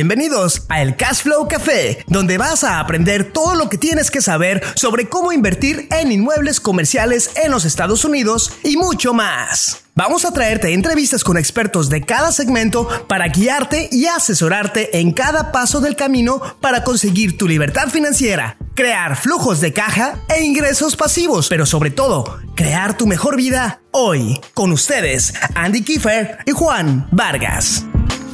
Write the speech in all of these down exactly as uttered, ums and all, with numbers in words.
Bienvenidos a El Cashflow Café, donde vas a aprender todo lo que tienes que saber sobre cómo invertir en inmuebles comerciales en los Estados Unidos y mucho más. Vamos a traerte entrevistas con expertos de cada segmento para guiarte y asesorarte en cada paso del camino para conseguir tu libertad financiera, crear flujos de caja e ingresos pasivos, pero sobre todo, crear tu mejor vida hoy. Con ustedes, Andy Kiefer y Juan Vargas.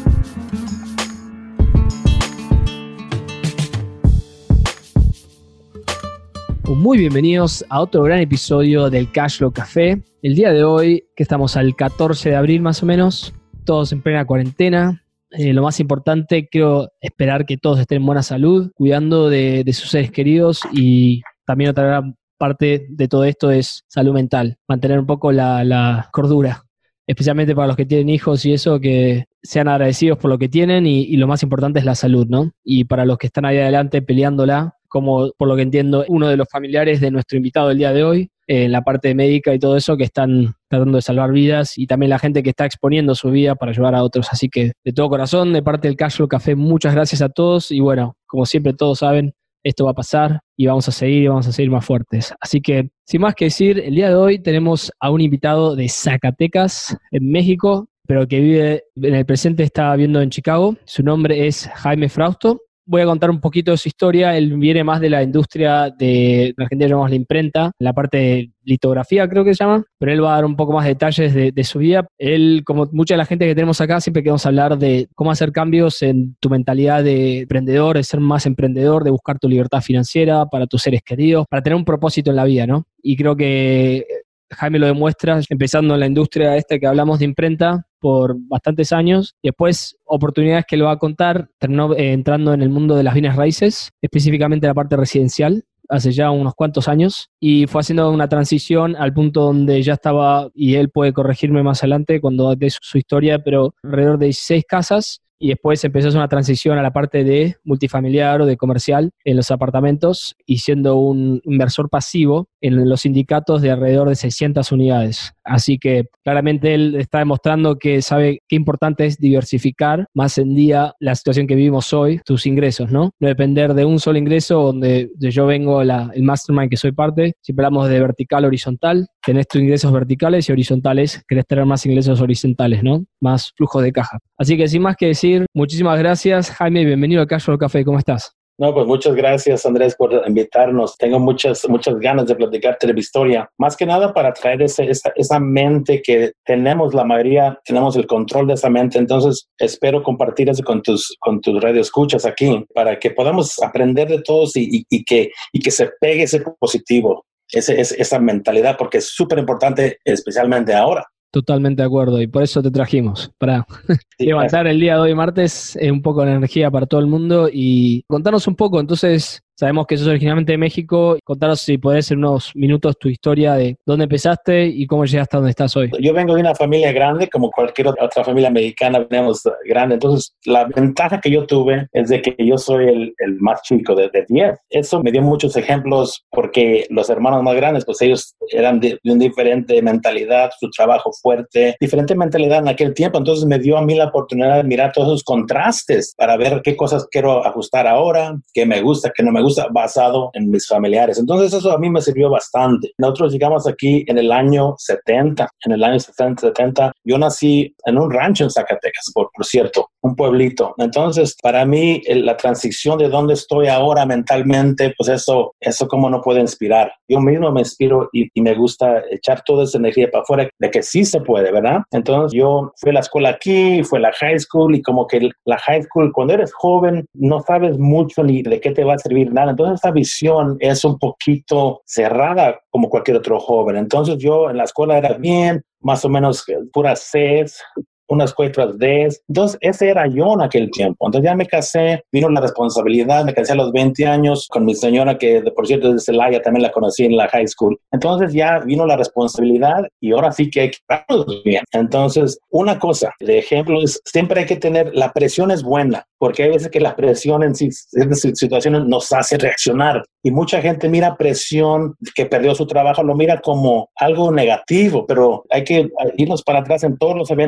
Muy bienvenidos a otro gran episodio del Cashflow Café. El día de hoy, que estamos al catorce de abril más o menos, todos en plena cuarentena. Eh, lo más importante, quiero esperar que todos estén en buena salud, cuidando de, de sus seres queridos, y también otra gran parte de todo esto es salud mental, mantener un poco la, la cordura, especialmente para los que tienen hijos y eso, que sean agradecidos por lo que tienen y, y lo más importante es la salud, ¿no? Y para los que están ahí adelante peleándola, como por lo que entiendo, uno de los familiares de nuestro invitado del día de hoy, eh, en la parte médica y todo eso, que están tratando de salvar vidas, y también la gente que está exponiendo su vida para ayudar a otros. Así que de todo corazón, de parte del Cashflow Café, muchas gracias a todos, y bueno, como siempre todos saben, esto va a pasar y vamos a seguir y vamos a seguir más fuertes. Así que, sin más que decir, el día de hoy tenemos a un invitado de Zacatecas, en México, pero que vive en el presente, está viviendo en Chicago. Su nombre es Jaime Frausto. Voy a contar un poquito de su historia. Él viene más de la industria de, en Argentina llamamos la imprenta, la parte de litografía creo que se llama, pero él va a dar un poco más de detalles de, de su vida. Él, como mucha de la gente que tenemos acá, siempre queremos hablar de cómo hacer cambios en tu mentalidad de emprendedor, de ser más emprendedor, de buscar tu libertad financiera para tus seres queridos, para tener un propósito en la vida, ¿no? Y creo que Jaime lo demuestra empezando en la industria esta que hablamos de imprenta por bastantes años, y después oportunidades que lo va a contar, terminó eh, entrando en el mundo de las bienes raíces, específicamente la parte residencial, hace ya unos cuantos años, y fue haciendo una transición al punto donde ya estaba, y él puede corregirme más adelante cuando dé su, su historia, pero alrededor de dieciséis casas, y después empezó a hacer una transición a la parte de multifamiliar o de comercial en los apartamentos, y siendo un inversor pasivo en los sindicatos de alrededor de seiscientas unidades. Así que claramente él está demostrando que sabe qué importante es diversificar más en día la situación que vivimos hoy, tus ingresos, ¿no? No depender de un solo ingreso, donde yo vengo, la, el mastermind que soy parte, siempre hablamos de vertical, horizontal. Tenés tus ingresos verticales y horizontales, querés tener más ingresos horizontales, ¿no? Más flujo de caja. Así que sin más que decir, muchísimas gracias, Jaime, bienvenido al Cashflow Café, ¿cómo estás? No, pues muchas gracias, Andrés, por invitarnos. Tengo muchas, muchas ganas de platicarte de mi historia. Más que nada para traer ese, esa, esa mente que tenemos, la mayoría, tenemos el control de esa mente. Entonces, espero compartir eso con tus, con tus radioescuchas aquí para que podamos aprender de todos y, y, y, que, y que se pegue ese positivo, ese, ese, esa mentalidad, porque es súper importante, especialmente ahora. Totalmente de acuerdo, y por eso te trajimos, para sí, levantar el día de hoy martes eh, un poco de energía para todo el mundo y contarnos un poco. Entonces, sabemos que sos originalmente de México. Contanos, si podés, en unos minutos tu historia de dónde empezaste y cómo llegaste a donde estás hoy. Yo vengo de una familia grande, como cualquier otra familia mexicana, venimos grande. Entonces, la ventaja que yo tuve es de que yo soy el, el más chico de, de diez. Eso me dio muchos ejemplos porque los hermanos más grandes, pues ellos eran de, de una diferente mentalidad, su trabajo fuerte, diferente mentalidad en aquel tiempo. Entonces, me dio a mí la oportunidad de mirar todos esos contrastes para ver qué cosas quiero ajustar ahora, qué me gusta, qué no me gusta, basado en mis familiares. Entonces eso a mí me sirvió bastante. Nosotros llegamos aquí en el año setenta. En el año setenta, setenta, yo nací en un rancho en Zacatecas, por, por cierto, un pueblito. Entonces, para mí, el, la transición de donde estoy ahora mentalmente, pues eso, eso como no puede inspirar. Yo mismo me inspiro y, y me gusta echar toda esa energía para afuera, de que sí se puede, ¿verdad? Entonces, yo fui a la escuela aquí, fui a la high school, y como que la high school, cuando eres joven, no sabes mucho ni de qué te va a servir nada. Entonces, esa visión es un poquito cerrada como cualquier otro joven. Entonces, yo en la escuela era bien, más o menos puras Cs, unas cuatro Ds. Entonces, ese era yo en aquel tiempo. Entonces, ya me casé, vino la responsabilidad, me casé a los veinte años con mi señora, que por cierto es de Celaya, también la conocí en la high school. Entonces, ya vino la responsabilidad y ahora sí que hay que estarnos bien. Entonces, una cosa, de ejemplo, es siempre hay que tener, la presión es buena, porque hay veces que la presión en ciertas situaciones nos hace reaccionar. Y mucha gente mira presión, que perdió su trabajo, lo mira como algo negativo, pero hay que irnos para atrás en todos los eventos que hemos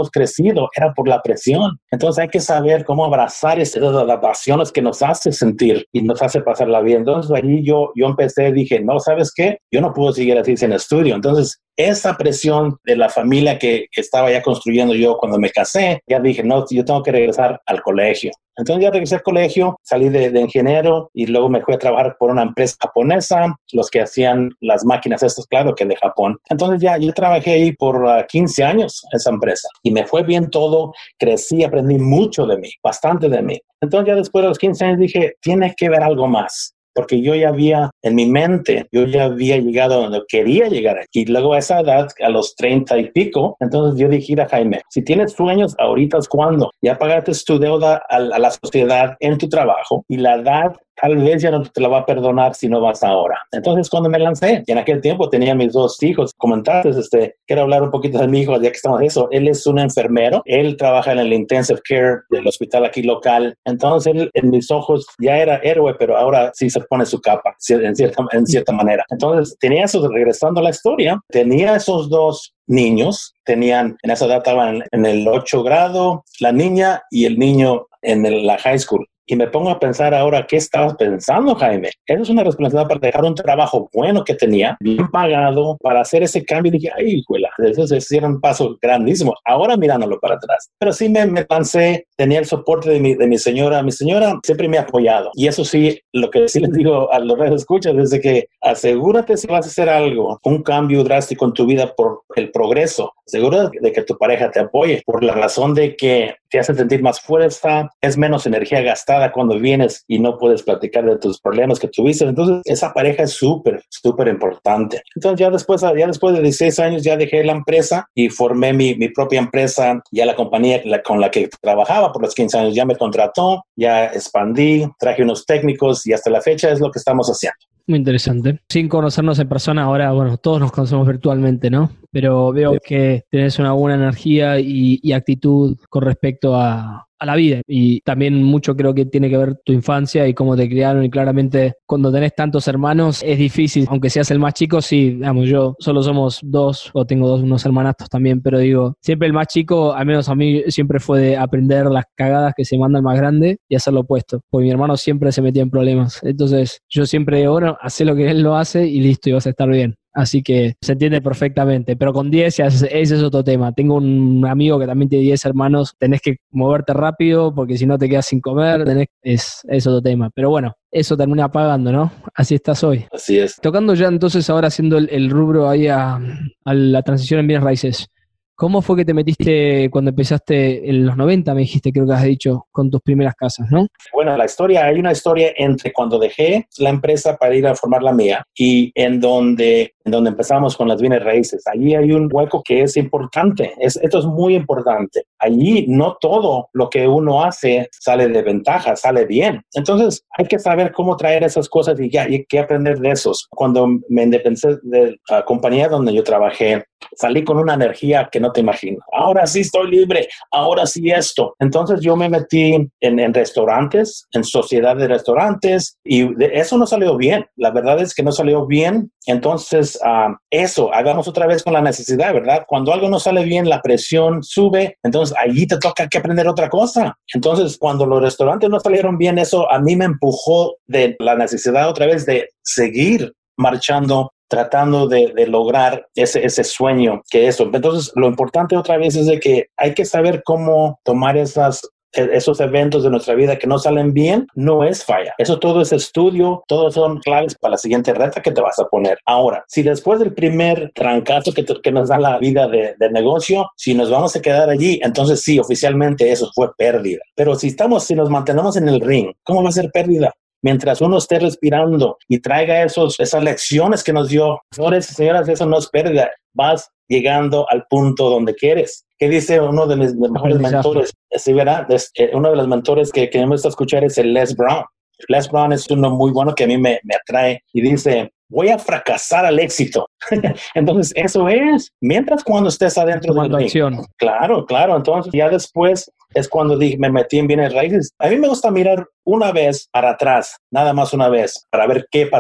hemos crecido era por la presión. Entonces hay que saber cómo abrazar esas adaptaciones que nos hace sentir y nos hace pasarla bien. Entonces allí yo, yo empecé, dije, no, ¿sabes qué? Yo no puedo seguir así sin estudio. Entonces esa presión de la familia que, que estaba ya construyendo yo cuando me casé, ya dije, no, yo tengo que regresar al colegio. Entonces ya regresé al colegio, salí de, de ingeniero y luego me fui a trabajar por una empresa japonesa, los que hacían las máquinas estas, claro que de Japón. Entonces ya yo trabajé ahí por uh, quince años en esa empresa y me fue bien todo, crecí, aprendí mucho de mí, bastante de mí. Entonces ya después de los quince años dije, tiene que ver algo más. Porque yo ya había, en mi mente, yo ya había llegado a donde quería llegar. Y luego a esa edad, a los treinta y pico, entonces yo dije, a Jaime, si tienes sueños, ahorita es cuando. Ya pagaste tu deuda a, a la sociedad en tu trabajo y la edad tal vez ya no te la va a perdonar si no vas ahora. Entonces, cuando me lancé, y en aquel tiempo tenía mis dos hijos, comentaste, este, quiero hablar un poquito de mi hijo, ya que estamos en eso. Él es un enfermero, él trabaja en el intensive care del hospital aquí local. Entonces, él en mis ojos ya era héroe, pero ahora sí se pone su capa, en cierta, en cierta manera. Entonces, tenía eso, regresando a la historia, tenía esos dos niños, tenían, en esa edad estaban en el ocho grado, la niña y el niño en el, la high school. Y me pongo a pensar ahora, ¿qué estabas pensando, Jaime? Eso es una responsabilidad para dejar un trabajo bueno que tenía, bien pagado, para hacer ese cambio. Y dije, ay, hijuela, eso es un paso grandísimo. Ahora mirándolo para atrás. Pero sí me, me lancé, tenía el soporte de mi, de mi señora. Mi señora siempre me ha apoyado. Y eso sí, lo que sí les digo a los radioescuchas es de que asegúrate si vas a hacer algo, un cambio drástico en tu vida por el progreso. Asegúrate de que tu pareja te apoye por la razón de que te hace sentir más fuerza, es menos energía gastada cuando vienes y no puedes platicar de tus problemas que tuviste. Entonces, esa pareja es súper, súper importante. Entonces, ya después, ya después de dieciséis años, ya dejé la empresa y formé mi, mi propia empresa. Ya la compañía la, con la que trabajaba por los quince años ya me contrató, ya expandí, traje unos técnicos y hasta la fecha es lo que estamos haciendo. Muy interesante. Sin conocernos en persona, ahora, bueno, todos nos conocemos virtualmente, ¿no? Pero veo sí. que tenés una buena energía y, y actitud con respecto a, a la vida. Y también mucho creo que tiene que ver tu infancia y cómo te criaron. Y claramente cuando tenés tantos hermanos es difícil, aunque seas el más chico, sí, digamos, yo solo somos dos, o tengo dos, unos hermanastros también, pero digo, siempre el más chico, al menos a mí, siempre fue de aprender las cagadas que se manda el más grande y hacer lo opuesto. Porque mi hermano siempre se metía en problemas. Entonces yo siempre digo, bueno, hacé lo que él lo hace y listo, y vas a estar bien. Así que se entiende perfectamente, pero con diez ese es otro tema. Tengo un amigo que también tiene diez hermanos, tenés que moverte rápido porque si no te quedas sin comer, tenés, es, es otro tema. Pero bueno, eso termina pagando, ¿no? Así estás hoy. Así es. Tocando ya entonces ahora haciendo el, el rubro ahí a, a la transición en bienes raíces. ¿Cómo fue que te metiste cuando empezaste en los noventa, me dijiste, creo que has dicho, con tus primeras casas, ¿no? Bueno, la historia, hay una historia entre cuando dejé la empresa para ir a formar la mía y en donde, en donde empezamos con las bienes raíces. Allí hay un hueco que es importante, es, esto es muy importante. Allí no todo lo que uno hace sale de ventaja, sale bien. Entonces hay que saber cómo traer esas cosas y ya, y qué aprender de esos. Cuando me independicé de la compañía donde yo trabajé, salí con una energía que no te imagino. Ahora sí estoy libre, ahora sí esto. Entonces yo me metí en, en restaurantes, en sociedad de restaurantes y de eso no salió bien. La verdad es que no salió bien. Entonces uh, eso, hagamos otra vez con la necesidad, ¿verdad? Cuando algo no sale bien, la presión sube. Entonces allí te toca que aprender otra cosa. Entonces cuando los restaurantes no salieron bien, eso a mí me empujó de la necesidad otra vez de seguir marchando, tratando de, de lograr ese, ese sueño que eso. Entonces, lo importante otra vez es de que hay que saber cómo tomar esas, esos eventos de nuestra vida que no salen bien, no es falla. Eso todo es estudio, todos son claves para la siguiente reta que te vas a poner. Ahora, si después del primer trancazo que, te, que nos da la vida de, de negocio, si nos vamos a quedar allí, entonces sí, oficialmente eso fue pérdida. Pero si estamos, si nos mantenemos en el ring, ¿cómo va a ser pérdida? Mientras uno esté respirando y traiga esos, esas lecciones que nos dio, señores y señoras, eso no es pérdida. Vas llegando al punto donde quieres. ¿Qué dice uno de mis mejores mentores? Sí, ¿verdad? Uno de los mentores que, que me gusta escuchar es el Les Brown. Les Brown es uno muy bueno que a mí me, me atrae y dice, voy a fracasar al éxito. Entonces, eso es. Mientras cuando estés adentro de la acción. Claro, claro. Entonces, ya después es cuando dije, me metí en bienes raíces. A mí me gusta mirar una vez para atrás, nada más una vez, para ver qué pasó.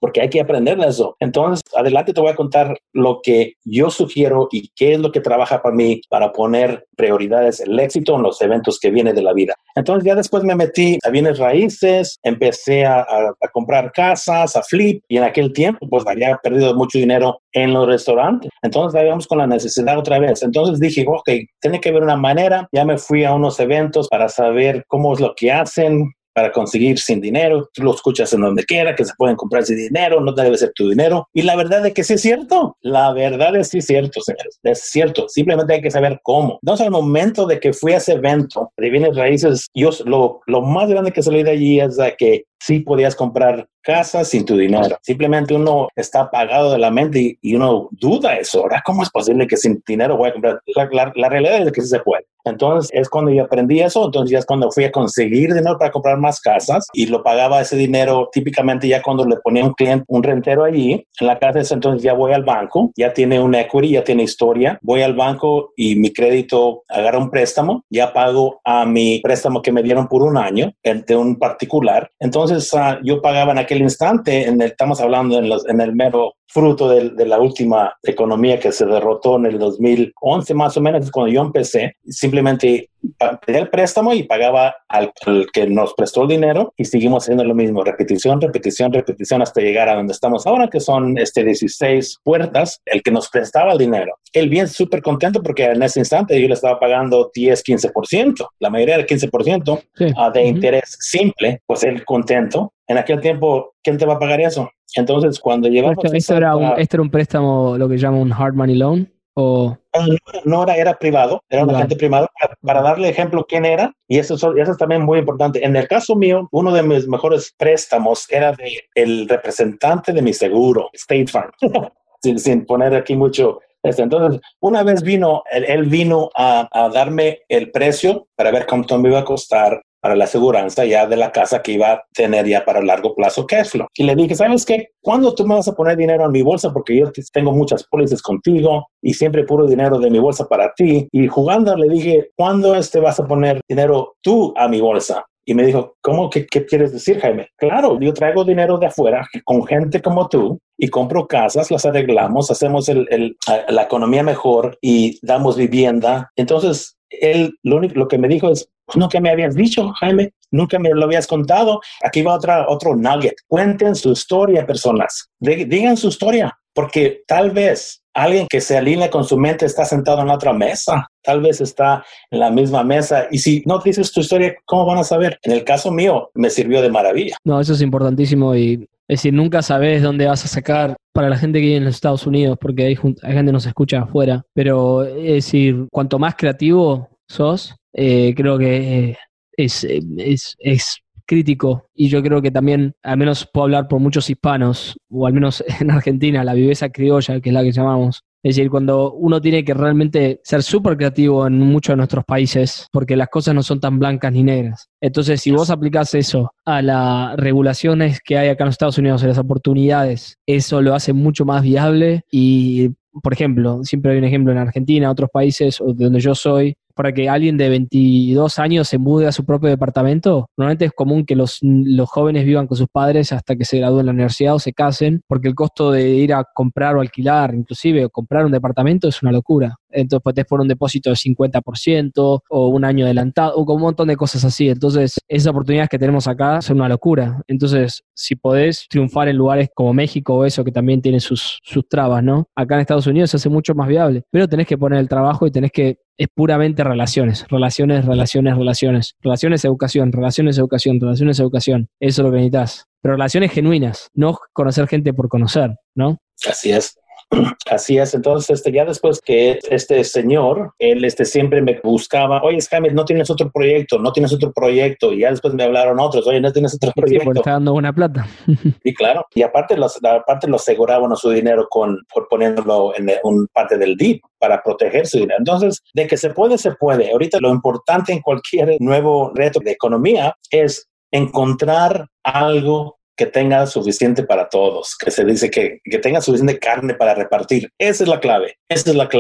porque hay que aprender de eso. Entonces, adelante te voy a contar lo que yo sugiero y qué es lo que trabaja para mí para poner prioridades, el éxito en los eventos que vienen de la vida. Entonces, ya después me metí a bienes raíces, empecé a, a, a comprar casas, a flip, y en aquel tiempo, pues, había perdido mucho dinero en los restaurantes. Entonces, íbamos con la necesidad otra vez. Entonces dije, ok, tiene que haber una manera. Ya me fui a unos eventos para saber cómo es lo que hacen para conseguir sin dinero. Tú lo escuchas en donde quiera, que se pueden comprar sin dinero, no debe ser tu dinero. Y la verdad es que sí es cierto. La verdad es sí es cierto, señores. Es cierto. Simplemente hay que saber cómo. Entonces, al momento de que fui a ese evento de bienes raíces, yo lo, lo más grande que salí de allí es de que sí podías comprar casas sin tu dinero. Simplemente uno está apagado de la mente y, y uno duda eso. Ahora, ¿cómo es posible que sin dinero voy a comprar? La, la, la realidad es que sí se puede. Entonces, es cuando yo aprendí eso. Entonces, ya es cuando fui a conseguir dinero para comprar más casas y lo pagaba ese dinero típicamente ya cuando le ponía un cliente, un rentero allí en la casa. Entonces, ya voy al banco, ya tiene un equity, ya tiene historia. Voy al banco y mi crédito agarra un préstamo. Ya pago a mi préstamo que me dieron por un año de un particular. Entonces, uh, yo pagaba en aquel instante, en el, estamos hablando en, los, en el mero fruto de, de la última economía que se derrotó en el dos mil once más o menos, cuando yo empecé, simplemente pedía el préstamo y pagaba al, al que nos prestó el dinero y seguimos haciendo lo mismo, repetición, repetición, repetición hasta llegar a donde estamos ahora, que son este dieciséis puertas, el que nos prestaba el dinero. Él bien súper contento porque en ese instante yo le estaba pagando diez, quince por ciento, la mayoría del quince por ciento sí. uh, de uh-huh. interés simple, pues él contento. En aquel tiempo, ¿quién te va a pagar eso? Entonces, cuando llegamos... ¿Esto, esto, era, un, ¿Esto era un préstamo, lo que llama un hard money loan? ¿O? No, no era, era privado, era un agente privado. Para, para darle ejemplo quién era, y eso, eso es también muy importante. En el caso mío, uno de mis mejores préstamos era de el representante de mi seguro, State Farm, sin, sin poner aquí mucho... Entonces, una vez vino, él, él vino a, a darme el precio para ver cuánto me iba a costar para la aseguranza ya de la casa que iba a tener ya para largo plazo cash flow. Y le dije, ¿sabes qué? ¿Cuándo tú me vas a poner dinero en mi bolsa? Porque yo tengo muchas pólizas contigo y siempre puro dinero de mi bolsa para ti. Y jugando le dije, ¿cuándo este vas a poner dinero tú a mi bolsa? Y me dijo, ¿cómo? ¿Qué, qué quieres decir, Jaime? Claro, yo traigo dinero de afuera con gente como tú y compro casas, las arreglamos, hacemos el, el, la economía mejor y damos vivienda. Entonces, él lo único lo que me dijo es, pues nunca me habías dicho, Jaime, nunca me lo habías contado. Aquí va otra, otro nugget. Cuenten su historia, personas. De, digan su historia, porque tal vez alguien que se alinea con su mente está sentado en la otra mesa. Tal vez está en la misma mesa. Y si no dices tu historia, ¿cómo van a saber? En el caso mío, me sirvió de maravilla. No, eso es importantísimo. Y es decir, nunca sabes dónde vas a sacar para la gente que vive en los Estados Unidos, porque hay, hay gente que nos escucha afuera. Pero es decir, cuanto más creativo sos, eh, creo que eh, es, es, es crítico. Y yo creo que también, al menos puedo hablar por muchos hispanos, o al menos en Argentina, la viveza criolla, que es la que llamamos. Es decir, cuando uno tiene que realmente ser súper creativo en muchos de nuestros países, porque las cosas no son tan blancas ni negras. Entonces, si vos aplicás eso a las regulaciones que hay acá en los Estados Unidos, a las oportunidades, eso lo hace mucho más viable. Y, por ejemplo, siempre hay un ejemplo en Argentina, otros países, o de donde yo soy, para que alguien de veintidós años se mude a su propio departamento, normalmente es común que los, los jóvenes vivan con sus padres hasta que se gradúen en la universidad o se casen, porque el costo de ir a comprar o alquilar, inclusive, o comprar un departamento es una locura. Entonces puedes poner un depósito de cincuenta por ciento o un año adelantado, o con un montón de cosas así. Entonces, esas oportunidades que tenemos acá son una locura. Entonces, si podés triunfar en lugares como México o eso, que también tiene sus, sus trabas, ¿no? Acá en Estados Unidos se hace mucho más viable, pero tenés que poner el trabajo y tenés que... Es puramente relaciones, relaciones, relaciones, relaciones. Relaciones, educación, relaciones, educación, relaciones, educación. Eso es lo que necesitas. Pero relaciones genuinas, no conocer gente por conocer, ¿no? Así es. Así es, entonces este, ya después que este señor, él este, siempre me buscaba, oye, Jaime, no tienes otro proyecto, no tienes otro proyecto, y ya después me hablaron otros, oye, no tienes otro proyecto. Sí, porque está dando buena plata. Y claro, y aparte los, aparte lo aseguraban su dinero con, por poniéndolo en un parte del D I P para proteger su dinero. Entonces, de que se puede, se puede. Ahorita lo importante en cualquier nuevo reto de economía es encontrar algo que tenga suficiente para todos, que se dice que, que tenga suficiente carne para repartir. Esa es la clave, esa es la clave.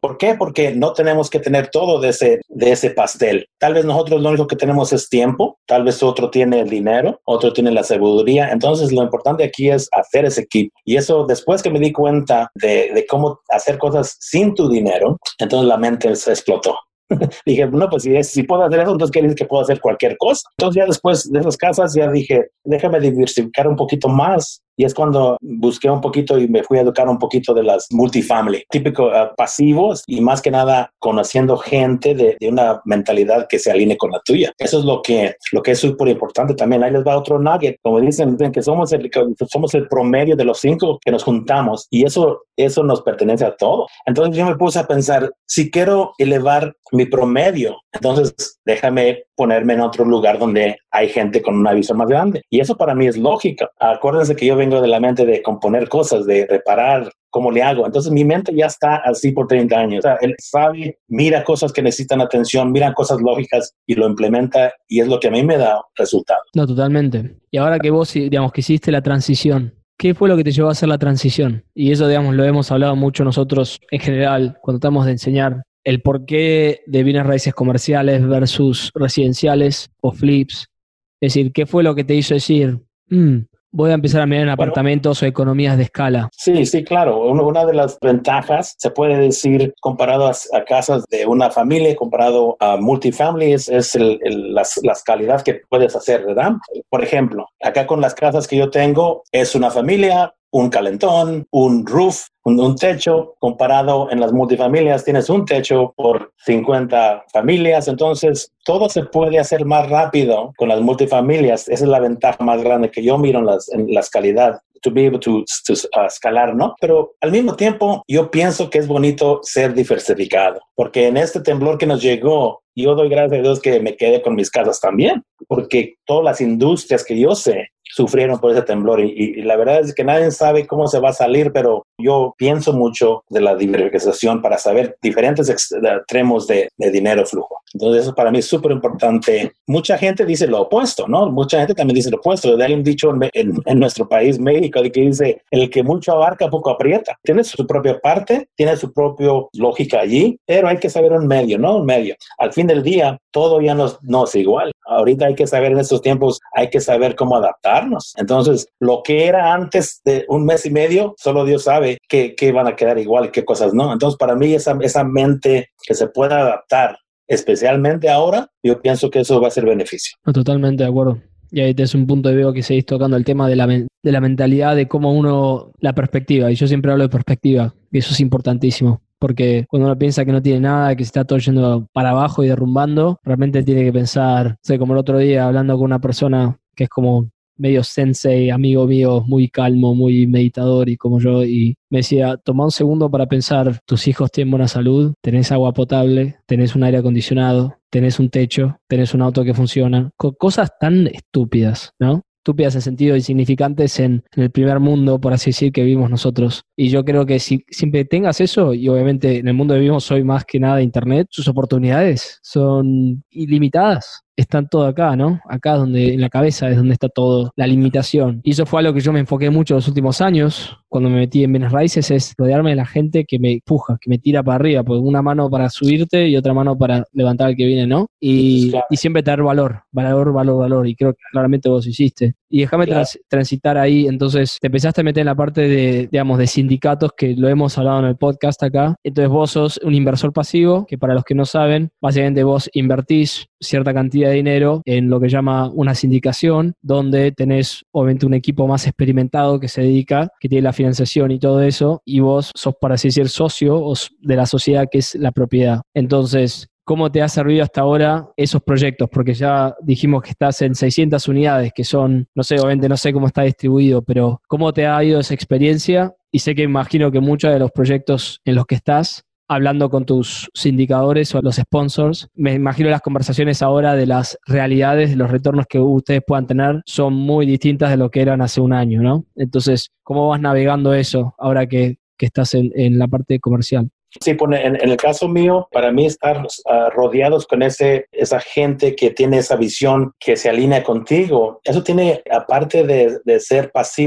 ¿Por qué? Porque no tenemos que tener todo de ese, de ese pastel. Tal vez nosotros lo único que tenemos es tiempo, tal vez otro tiene el dinero, otro tiene la sabiduría. Entonces lo importante aquí es hacer ese equipo. Y eso, después que me di cuenta de, de cómo hacer cosas sin tu dinero, entonces la mente se explotó. Dije, no, pues si, es, si puedo hacer eso, entonces quiere decir que puedo hacer cualquier cosa. Entonces ya después de esas casas ya dije, déjame diversificar un poquito más. Y es cuando busqué un poquito y me fui a educar un poquito de las multifamily, típico uh, pasivos y más que nada conociendo gente de, de una mentalidad que se alinee con la tuya. Eso es lo que, lo que es súper importante también. Ahí les va otro nugget. Como dicen, dicen que somos el, que somos el promedio de los cinco que nos juntamos y eso, eso nos pertenece a todos. Entonces yo me puse a pensar, si quiero elevar mi promedio, entonces déjame ponerme en otro lugar donde hay gente con una visión más grande. Y eso para mí es lógica. Acuérdense que yo vengo de la mente de componer cosas, de reparar, ¿cómo le hago? Entonces mi mente ya está así por treinta años. O sea, él sabe, mira cosas que necesitan atención, mira cosas lógicas y lo implementa y es lo que a mí me da resultados. No, totalmente. Y ahora que vos, digamos, que hiciste la transición, ¿qué fue lo que te llevó a hacer la transición? Y eso, digamos, lo hemos hablado mucho nosotros en general cuando estamos de enseñar el porqué de bienes raíces comerciales versus residenciales o flips. Es decir, ¿qué fue lo que te hizo decir, mm, voy a empezar a mirar en apartamentos bueno, o economías de escala? Sí, sí, claro. Una de las ventajas, se puede decir, comparado a, a casas de una familia, comparado a multifamily, es, es el, el, las, las calidades que puedes hacer, ¿verdad? Por ejemplo, acá con las casas que yo tengo, es una familia, un calentón, un roof, un, un techo. Comparado en las multifamilias, tienes un techo por cincuenta familias. Entonces, todo se puede hacer más rápido con las multifamilias. Esa es la ventaja más grande que yo miro en las, en las calidades. To be able to, to uh, escalar, ¿no? Pero al mismo tiempo, yo pienso que es bonito ser diversificado, porque en este temblor que nos llegó, yo doy gracias a Dios que me quedé con mis casas también, porque todas las industrias que yo sé sufrieron por ese temblor y, y, y la verdad es que nadie sabe cómo se va a salir, pero yo pienso mucho de la diversificación para saber diferentes extremos de, de dinero flujo. Entonces eso para mí es súper importante. Mucha gente dice lo opuesto, ¿no? Mucha gente también dice lo opuesto. Hay un dicho en, en, en nuestro país, México, que dice, el que mucho abarca, poco aprieta. Tiene su propia parte, tiene su propia lógica allí, pero hay que saber un medio, ¿no? Un medio. Al fin del día, todo ya no, no es igual. Ahorita hay que saber en estos tiempos, hay que saber cómo adaptarnos. Entonces, lo que era antes de un mes y medio, solo Dios sabe qué, qué van a quedar igual y qué cosas no. Entonces, para mí, esa, esa mente que se pueda adaptar, especialmente ahora, yo pienso que eso va a ser beneficio. No, totalmente de acuerdo. Y ahí es un punto de veo que seguís tocando el tema de la, de la mentalidad, de cómo uno, la perspectiva. Y yo siempre hablo de perspectiva, y eso es importantísimo. Porque cuando uno piensa que no tiene nada, que se está todo yendo para abajo y derrumbando, realmente tiene que pensar, no sé, como el otro día hablando con una persona que es como medio sensei, amigo mío, muy calmo, muy meditador y como yo, y me decía, toma un segundo para pensar, tus hijos tienen buena salud, tenés agua potable, tenés un aire acondicionado, tenés un techo, tenés un auto que funciona, cosas tan estúpidas, ¿no? Estúpidas en sentido insignificantes en, en el primer mundo, por así decir, que vivimos nosotros. Y yo creo que si siempre tengas eso, y obviamente en el mundo que vivimos hoy más que nada internet, sus oportunidades son ilimitadas. Están todo acá, ¿no? Acá donde en la cabeza es donde está todo, la limitación. Y eso fue algo que yo me enfoqué mucho los últimos años, cuando me metí en bienes raíces, es rodearme de la gente que me empuja, que me tira para arriba, pues una mano para subirte y otra mano para levantar al que viene, ¿no? Y, claro. y siempre tener valor, valor, valor, valor, y creo que claramente vos hiciste. Y déjame claro. trans, transitar ahí, entonces te empezaste a meter en la parte de, digamos, de sindicatos, que lo hemos hablado en el podcast acá. Entonces vos sos un inversor pasivo, que para los que no saben, básicamente vos invertís cierta cantidad de dinero en lo que llama una sindicación, donde tenés obviamente un equipo más experimentado que se dedica, que tiene la financiación y todo eso, y vos sos, para así decir, socio de la sociedad que es la propiedad. Entonces, ¿cómo te ha servido hasta ahora esos proyectos? Porque ya dijimos que estás en seiscientas unidades, que son, no sé, obviamente no sé cómo está distribuido, pero ¿cómo te ha ido esa experiencia? Y sé que imagino que muchos de los proyectos en los que estás, hablando con tus sindicadores o los sponsors, me imagino las conversaciones ahora de las realidades, de los retornos que ustedes puedan tener, son muy distintas de lo que eran hace un año, ¿no? Entonces, ¿cómo vas navegando eso ahora que, que estás en, en la parte comercial? Sí, en, en el caso mío, para mí estar uh, rodeados con ese, esa gente que tiene esa visión que se alinea contigo, eso tiene, aparte de, de ser pasivo,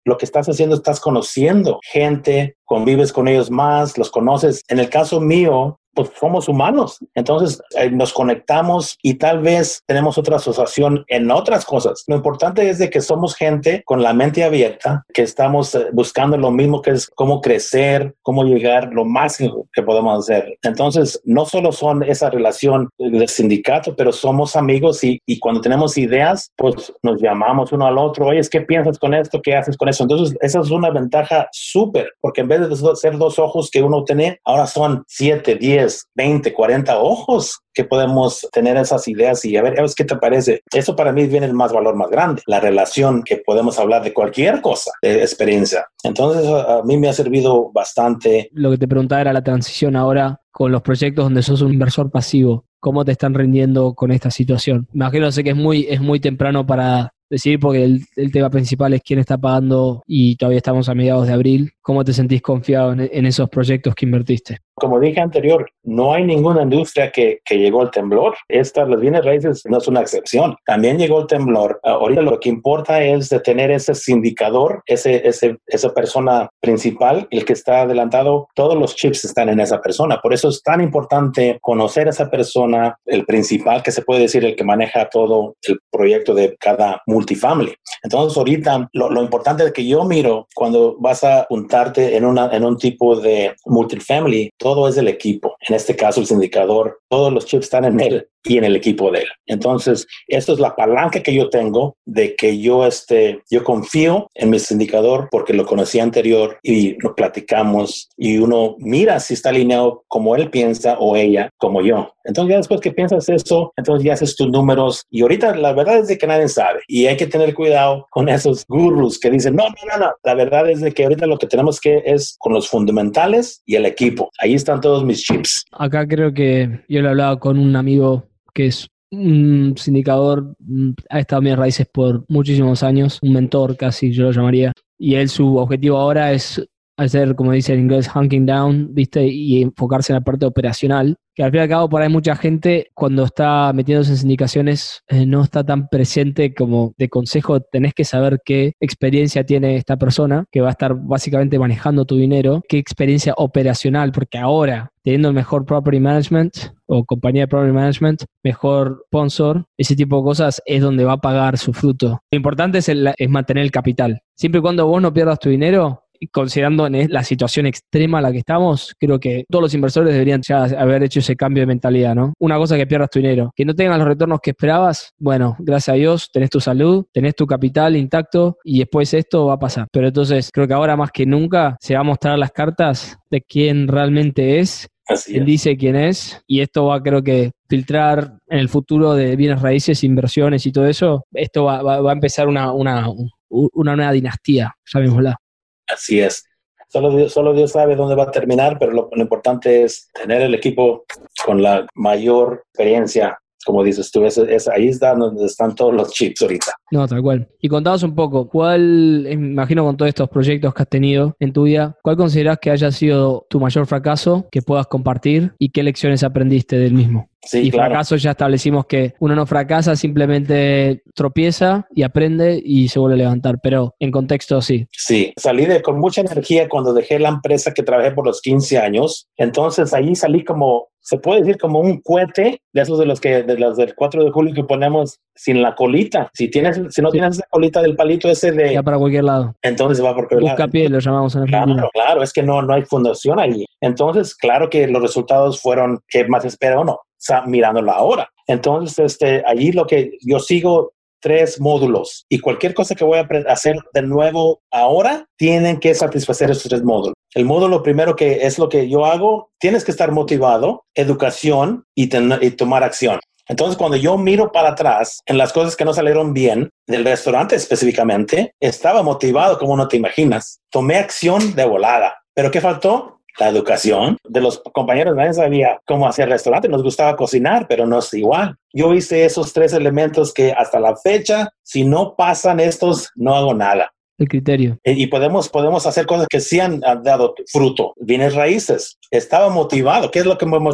lo que estás haciendo, estás conociendo gente, convives con ellos más, los conoces. En el caso mío, pues somos humanos, entonces eh, nos conectamos y tal vez tenemos otra asociación en otras cosas. Lo importante es de que somos gente con la mente abierta, que estamos eh, buscando lo mismo, que es cómo crecer, cómo llegar lo máximo que podemos hacer. Entonces, no solo son esa relación del sindicato, pero somos amigos y, y cuando tenemos ideas, pues nos llamamos uno al otro. Oye, ¿qué piensas con esto? ¿Qué haces con eso? Entonces, esa es una ventaja súper, porque en vez de ser dos ojos que uno tiene, ahora son siete, diez, veinte, cuarenta ojos que podemos tener esas ideas y a ver, a ver qué te parece. Eso para mí viene el más valor más grande, la relación que podemos hablar de cualquier cosa, de experiencia. Entonces a, a mí me ha servido bastante. Lo que te preguntaba era la transición ahora con los proyectos donde sos un inversor pasivo. ¿Cómo te están rindiendo con esta situación? Me imagino, sé que es muy, es muy temprano para decidir porque el, el tema principal es quién está pagando y todavía estamos a mediados de abril. ¿Cómo te sentís confiado en, en esos proyectos que invertiste? Como dije anterior, no hay ninguna industria que, que llegó al temblor. Esta, los bienes raíces no es una excepción. También llegó el temblor. Ahorita lo que importa es de tener ese sindicador, ese, ese, esa persona principal, el que está adelantado. Todos los chips están en esa persona. Por eso es tan importante conocer a esa persona, el principal, que se puede decir el que maneja todo el proyecto de cada multifamily. Entonces ahorita lo, lo importante es que yo miro cuando vas a juntarte en, una, en un tipo de multifamily, todo es del equipo. En este caso, el sindicador, todos los chips están en él y en el equipo de él. Entonces, esto es la palanca que yo tengo de que yo, este, yo confío en mi sindicador porque lo conocí anterior y lo platicamos y uno mira si está alineado como él piensa o ella como yo. Entonces, ya después que piensas eso, entonces ya haces tus números y ahorita la verdad es de que nadie sabe y hay que tener cuidado con esos gurús que dicen, no, no, no, no. La verdad es de que ahorita lo que tenemos que es con los fundamentales y el equipo. Ahí están todos mis chips. Acá creo que yo lo hablaba con un amigo que es un sindicador, ha estado en mis raíces por muchísimos años, un mentor casi yo lo llamaría, y él su objetivo ahora es hacer, como dice en inglés, hunking down, ¿viste? Y enfocarse en la parte operacional, que al fin y al cabo por ahí mucha gente cuando está metiéndose en sindicaciones eh, no está tan presente como de consejo. Tenés que saber qué experiencia tiene esta persona que va a estar básicamente manejando tu dinero, qué experiencia operacional, porque ahora teniendo el mejor property management o compañía de property management, mejor sponsor, ese tipo de cosas es donde va a pagar su fruto. Lo importante es, el, es mantener el capital. Siempre y cuando vos no pierdas tu dinero, considerando la situación extrema en la que estamos, creo que todos los inversores deberían ya haber hecho ese cambio de mentalidad, ¿no? Una cosa que pierdas tu dinero, que no tengas los retornos que esperabas, bueno, gracias a Dios, tenés tu salud, tenés tu capital intacto y después esto va a pasar. Pero entonces creo que ahora más que nunca se va a mostrar las cartas de quién realmente es, quién dice quién es, y esto va, creo que, filtrar en el futuro de bienes raíces, inversiones y todo eso. Esto va, va, va a empezar una, una, una nueva dinastía, llamémosla. Así es. Solo Dios, solo Dios sabe dónde va a terminar, pero lo, lo importante es tener el equipo con la mayor experiencia. Como dices tú, es, es, ahí está donde están todos los chips ahorita. No, tal cual. Y contanos un poco, ¿cuál, me imagino con todos estos proyectos que has tenido en tu vida, cuál considerás que haya sido tu mayor fracaso que puedas compartir y qué lecciones aprendiste del mismo? Sí, y claro. Fracaso ya establecimos que uno no fracasa, simplemente tropieza y aprende y se vuelve a levantar, pero en contexto sí. Sí, salí de, con mucha energía cuando dejé la empresa que trabajé por los quince años, entonces ahí salí como, se puede decir como un cohete de esos de los que de los del cuatro de julio que ponemos sin la colita. Si tienes, si no tienes esa colita del palito ese de... Ya para cualquier lado. Entonces va por cualquier lado. Buscapié lo llamamos en Argentina. Claro, claro, es que no, no hay fundación allí. Entonces, claro que los resultados fueron que más espera uno, mirándolo ahora. Entonces, este, allí lo que yo sigo tres módulos y cualquier cosa que voy a hacer de nuevo ahora tienen que satisfacer esos tres módulos. El módulo primero, que es lo que yo hago, tienes que estar motivado, educación y, ten- y tomar acción. Entonces, cuando yo miro para atrás en las cosas que no salieron bien, del restaurante específicamente, estaba motivado como no te imaginas. Tomé acción de volada. ¿Pero qué faltó? La educación de los compañeros. Nadie sabía cómo hacer restaurante. Nos gustaba cocinar, pero no es igual. Yo hice esos tres elementos que hasta la fecha, si no pasan estos, no hago nada. El criterio. Y podemos, podemos hacer cosas que sí han, han dado fruto. Bienes raíces. Estaba motivado. ¿Qué es lo que me motivó?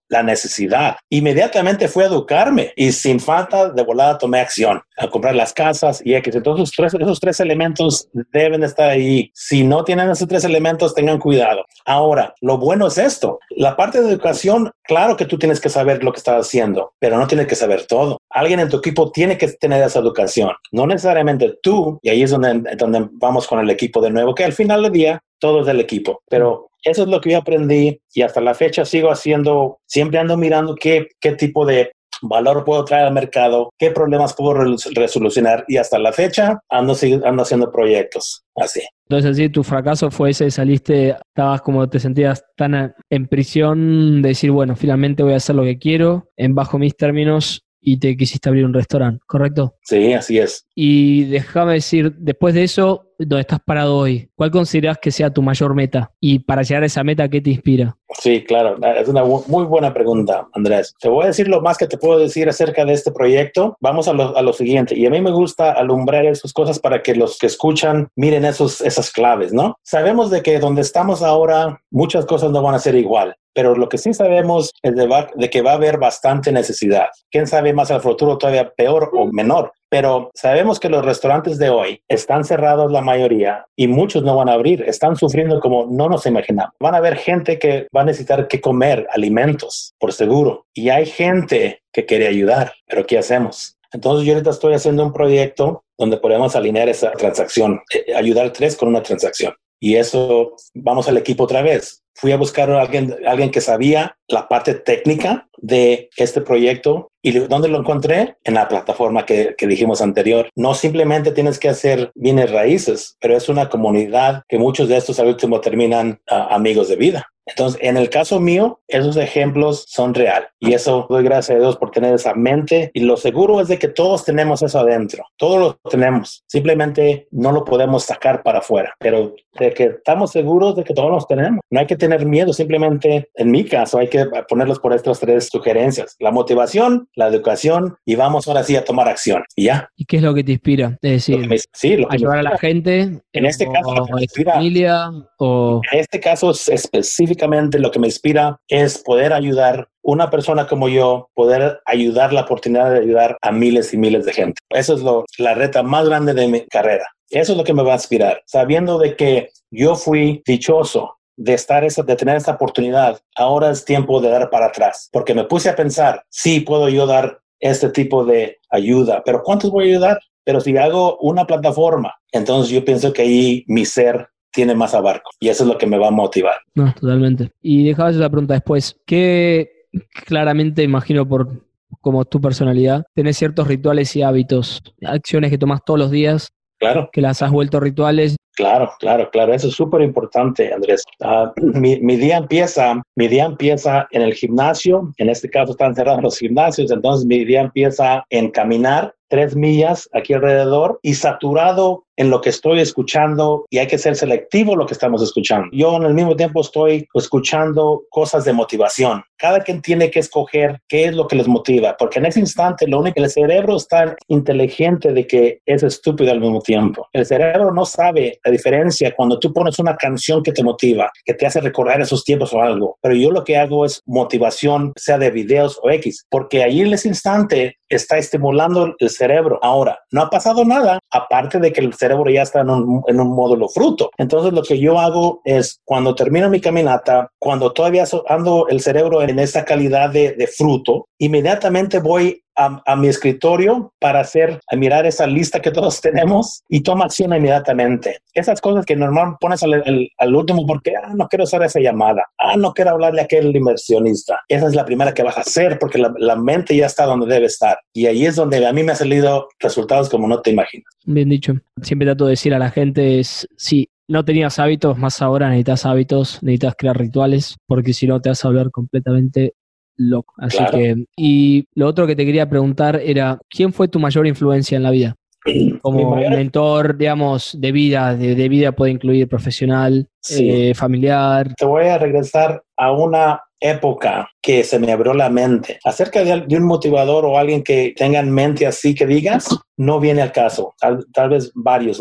la necesidad. Inmediatamente fui a educarme y sin falta de volada tomé acción a comprar las casas y X. Entonces tres, esos tres elementos deben estar ahí. Si no tienen esos tres elementos, tengan cuidado. Ahora, lo bueno es esto. La parte de educación, claro que tú tienes que saber lo que estás haciendo, pero no tienes que saber todo. Alguien en tu equipo tiene que tener esa educación. No necesariamente tú, y ahí es donde, donde vamos con el equipo de nuevo, que al final del día todo es del equipo. Pero eso es lo que yo aprendí y hasta la fecha sigo haciendo, siempre ando mirando qué, qué tipo de valor puedo traer al mercado, qué problemas puedo resolucionar y hasta la fecha ando, ando haciendo proyectos así. Entonces, así, tu fracaso fue ese, saliste, estabas como te sentías tan en prisión de decir, bueno, finalmente voy a hacer lo que quiero, en bajo mis términos, y te quisiste abrir un restaurante, ¿correcto? Sí, así es. Y déjame decir, después de eso, ¿dónde estás parado hoy? ¿Cuál consideras que sea tu mayor meta? Y para llegar a esa meta, ¿qué te inspira? Sí, claro. Es una muy buena pregunta, Andrés. Te voy a decir lo más que te puedo decir acerca de este proyecto. Vamos a lo, a lo siguiente. Y a mí me gusta alumbrar esas cosas para que los que escuchan miren esos, esas claves, ¿no? Sabemos de que donde estamos ahora, muchas cosas no van a ser igual. Pero lo que sí sabemos es de, va, de que va a haber bastante necesidad. ¿Quién sabe más al futuro todavía peor o menor? Pero sabemos que los restaurantes de hoy están cerrados la mayoría y muchos no van a abrir. Están sufriendo como no nos imaginamos. Van a haber gente que va a necesitar que comer alimentos, por seguro. Y hay gente que quiere ayudar. Pero ¿qué hacemos? Entonces yo ahorita estoy haciendo un proyecto donde podemos alinear esa transacción, eh, ayudar tres con una transacción. Y eso, vamos al equipo otra vez. Fui a buscar a alguien, alguien que sabía la parte técnica de este proyecto. ¿Y dónde lo encontré? En la plataforma que, que dijimos anterior. No simplemente tienes que hacer bienes raíces, pero es una comunidad que muchos de estos al último terminan uh, amigos de vida. Entonces, en el caso mío, esos ejemplos son real. Y eso doy gracias a Dios por tener esa mente. Y lo seguro es de que todos tenemos eso adentro. Todos lo tenemos. Simplemente no lo podemos sacar para afuera. Pero de que estamos seguros de que todos los tenemos. No hay que tener miedo. Simplemente, en mi caso, hay que ponerlos por estas tres sugerencias. La motivación, la educación y vamos ahora sí a tomar acción. Y ya. ¿Y qué es lo que te inspira? Es decir, lo me, sí, lo ayudar a la gente. En este caso, lo que me inspira, familia, o... en este caso específicamente, lo que me inspira es poder ayudar a una persona como yo, poder ayudar, la oportunidad de ayudar a miles y miles de gente. Eso es lo, la reta más grande de mi carrera. Eso es lo que me va a inspirar, sabiendo de que yo fui dichoso de estar esa, de tener esa oportunidad. Ahora es tiempo de dar para atrás, porque me puse a pensar, sí, puedo yo dar este tipo de ayuda, pero ¿cuántos voy a ayudar? Pero si hago una plataforma, entonces yo pienso que ahí mi ser tiene más abarco y eso es lo que me va a motivar. No, totalmente. Y dejaba esa pregunta después. ¿Qué claramente, imagino por como tu personalidad, tenés ciertos rituales y hábitos, acciones que tomas todos los días? Claro. Que las has vuelto rituales. Claro, claro, claro. Eso es súper importante, Andrés. Uh, mi, mi día empieza, mi día empieza en el gimnasio. En este caso están cerrados los gimnasios. Entonces mi día empieza en caminar tres millas aquí alrededor y saturado en lo que estoy escuchando, y hay que ser selectivo lo que estamos escuchando. Yo en el mismo tiempo estoy escuchando cosas de motivación. Cada quien tiene que escoger qué es lo que les motiva, porque en ese instante lo único, el cerebro es tan inteligente de que es estúpido al mismo tiempo. El cerebro no sabe la diferencia cuando tú pones una canción que te motiva, que te hace recordar esos tiempos o algo. Pero yo lo que hago es motivación, sea de videos o X, porque ahí en ese instante está estimulando el cerebro. Ahora, no ha pasado nada, aparte de que el cerebro ya está en un, en un módulo fruto. Entonces, lo que yo hago es, cuando termino mi caminata, cuando todavía ando el cerebro en esa calidad de, de fruto, inmediatamente voy a, a mi escritorio para hacer, a mirar esa lista que todos tenemos y toma acción inmediatamente. Esas cosas que normalmente pones al, al, al último porque, ah, no quiero hacer esa llamada, ah, no quiero hablarle a aquel inversionista. Esa es la primera que vas a hacer porque la, la mente ya está donde debe estar. Y ahí es donde a mí me han salido resultados como no te imaginas. Bien dicho. Siempre trato de decir a la gente es, sí, no tenías hábitos, más ahora necesitas hábitos, necesitas crear rituales, porque si no te vas a volver completamente loco. Así Claro. que, y lo otro que te quería preguntar era, ¿quién fue tu mayor influencia en la vida? Como mayor... mentor, digamos, de vida, de, de vida puede incluir profesional, sí. eh, familiar. Te voy a regresar a una época que se me abrió la mente. Acerca de, de un motivador o alguien que tenga en mente así que digas, no viene al caso. Tal, tal vez varios, ¿no?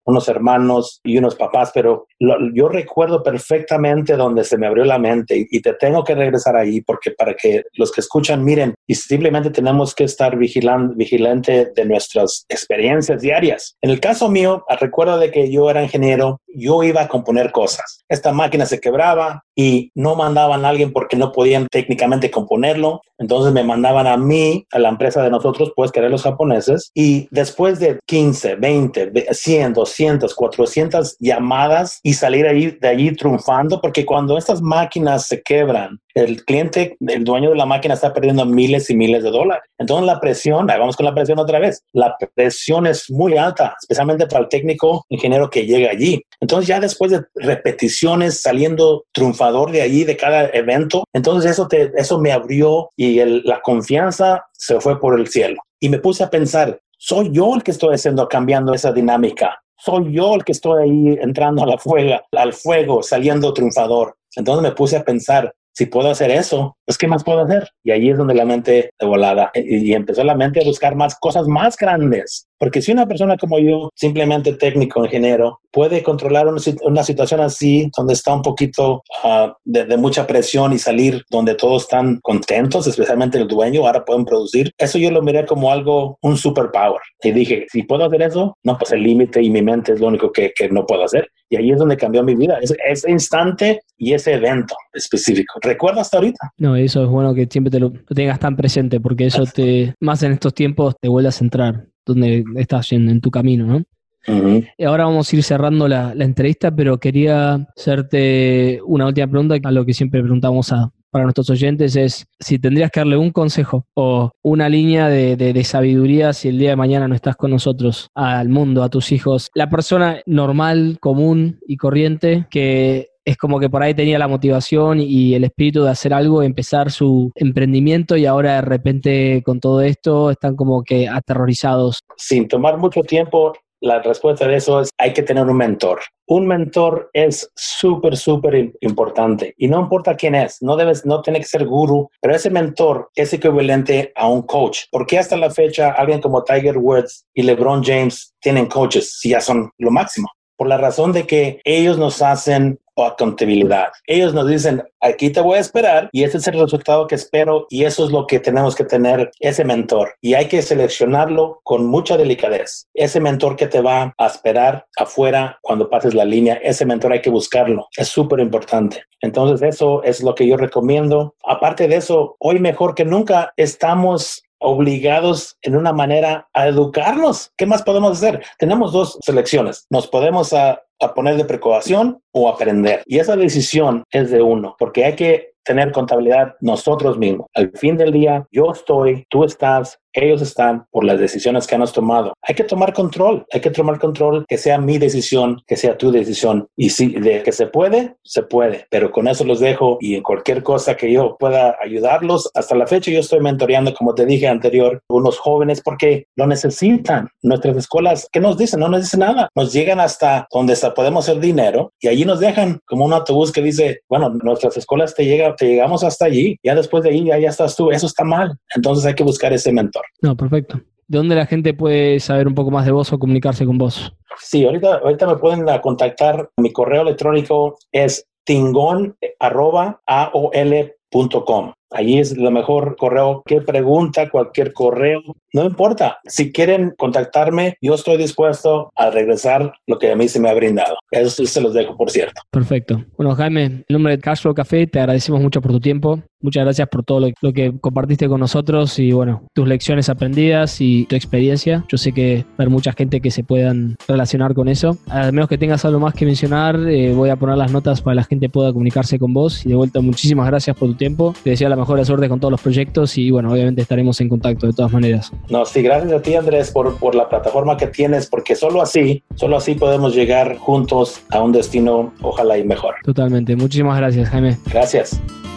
unos hermanos y unos papás, pero lo, yo recuerdo perfectamente donde se me abrió la mente y, y te tengo que regresar ahí porque para que los que escuchan miren y simplemente tenemos que estar vigilan, vigilante de nuestras experiencias diarias. En el caso mío, recuerdo de que yo era ingeniero, yo iba a componer cosas. Esta máquina se quebraba y no mandaban a alguien porque no podían técnicamente componerlo. Entonces me mandaban a mí, a la empresa de nosotros, pues que eran los japoneses. Y después de quince, veinte, cien, doscientas, cuatrocientas llamadas y salir ahí, de allí triunfando, porque cuando estas máquinas se quebran, el cliente, el dueño de la máquina está perdiendo miles y miles de dólares. Entonces la presión, ahí vamos con la presión otra vez, la presión es muy alta, especialmente para el técnico ingeniero que llega allí. Entonces ya después de repeticiones saliendo triunfador de allí, de cada evento, entonces eso, te, eso me abrió y el, la confianza se fue por el cielo. Y me puse a pensar, soy yo el que estoy haciendo, cambiando esa dinámica. Soy yo el que estoy ahí entrando a la fuega, al fuego, saliendo triunfador. Entonces me puse a pensar, si puedo hacer eso, pues ¿qué más puedo hacer? Y ahí es donde la mente de volada y, y empezó la mente a buscar más cosas más grandes. Porque si una persona como yo, simplemente técnico, ingeniero, puede controlar una, una situación así, donde está un poquito uh, de, de mucha presión y salir donde todos están contentos, especialmente el dueño, ahora pueden producir. Eso yo lo miré como algo, un superpower. Y dije, si puedo hacer eso, no, pues el límite y mi mente es lo único que, que no puedo hacer. Y ahí es donde cambió mi vida, ese, ese instante y ese evento específico. ¿Recuerdas hasta ahorita? No, eso es bueno que siempre te lo, lo tengas tan presente, porque eso te, más en estos tiempos, te vuelve a centrar donde estás yendo, en tu camino, ¿no? Uh-huh. Y ahora vamos a ir cerrando la, la entrevista, pero quería hacerte una última pregunta, a lo que siempre preguntamos a, para nuestros oyentes, es si tendrías que darle un consejo o una línea de, de, de sabiduría si el día de mañana no estás con nosotros, al mundo, a tus hijos, la persona normal, común y corriente que es como que por ahí tenía la motivación y el espíritu de hacer algo, empezar su emprendimiento y ahora de repente con todo esto están como que aterrorizados. Sin tomar mucho tiempo, la respuesta de eso es hay que tener un mentor. Un mentor es súper, súper importante y no importa quién es, no debes, no tiene que ser gurú, pero ese mentor es equivalente a un coach. ¿Por qué hasta la fecha alguien como Tiger Woods y LeBron James tienen coaches si ya son lo máximo? Por la razón de que ellos nos hacen accountabilidad. Ellos nos dicen, aquí te voy a esperar y este es el resultado que espero y eso es lo que tenemos que tener, ese mentor. Y hay que seleccionarlo con mucha delicadez. Ese mentor que te va a esperar afuera cuando pases la línea, ese mentor hay que buscarlo. Es súper importante. Entonces eso es lo que yo recomiendo. Aparte de eso, hoy mejor que nunca estamos obligados en una manera a educarnos. ¿Qué más podemos hacer? Tenemos dos selecciones. Nos podemos a, a poner de precaución o aprender. Y esa decisión es de uno, porque hay que tener contabilidad nosotros mismos. Al fin del día, yo estoy, tú estás, ellos están por las decisiones que hemos tomado. Hay que tomar control, hay que tomar control, que sea mi decisión, que sea tu decisión. Y si de que se puede, se puede. Pero con eso los dejo y en cualquier cosa que yo pueda ayudarlos. Hasta la fecha yo estoy mentoreando, como te dije anterior, unos jóvenes porque lo necesitan. Nuestras escuelas, ¿qué nos dicen? No nos dicen nada. Nos llegan hasta donde podemos hacer dinero y allí nos dejan como un autobús que dice, bueno, nuestras escuelas te llegan, te llegamos hasta allí, ya después de ahí ya, ya estás tú, eso está mal, entonces hay que buscar ese mentor. No, perfecto. ¿De dónde la gente puede saber un poco más de vos o comunicarse con vos? Sí, ahorita, ahorita me pueden contactar, mi correo electrónico es tingon arroba aol punto com. Allí es el mejor correo. ¿Qué pregunta? Cualquier correo. No importa. Si quieren contactarme, yo estoy dispuesto a regresar lo que a mí se me ha brindado. Eso sí se los dejo, por cierto. Perfecto. Bueno, Jaime, en nombre de Cashflow Café, te agradecemos mucho por tu tiempo. Muchas gracias por todo lo, lo que compartiste con nosotros y, bueno, tus lecciones aprendidas y tu experiencia. Yo sé que va a haber mucha gente que se puedan relacionar con eso. A menos que tengas algo más que mencionar, eh, voy a poner las notas para que la gente pueda comunicarse con vos. Y de vuelta, muchísimas gracias por tu tiempo. Te deseo la mejor suerte con todos los proyectos y, bueno, obviamente estaremos en contacto de todas maneras. No, sí, gracias a ti, Andrés, por, por la plataforma que tienes, porque solo así, solo así podemos llegar juntos a un destino, ojalá y mejor. Totalmente. Muchísimas gracias, Jaime. Gracias.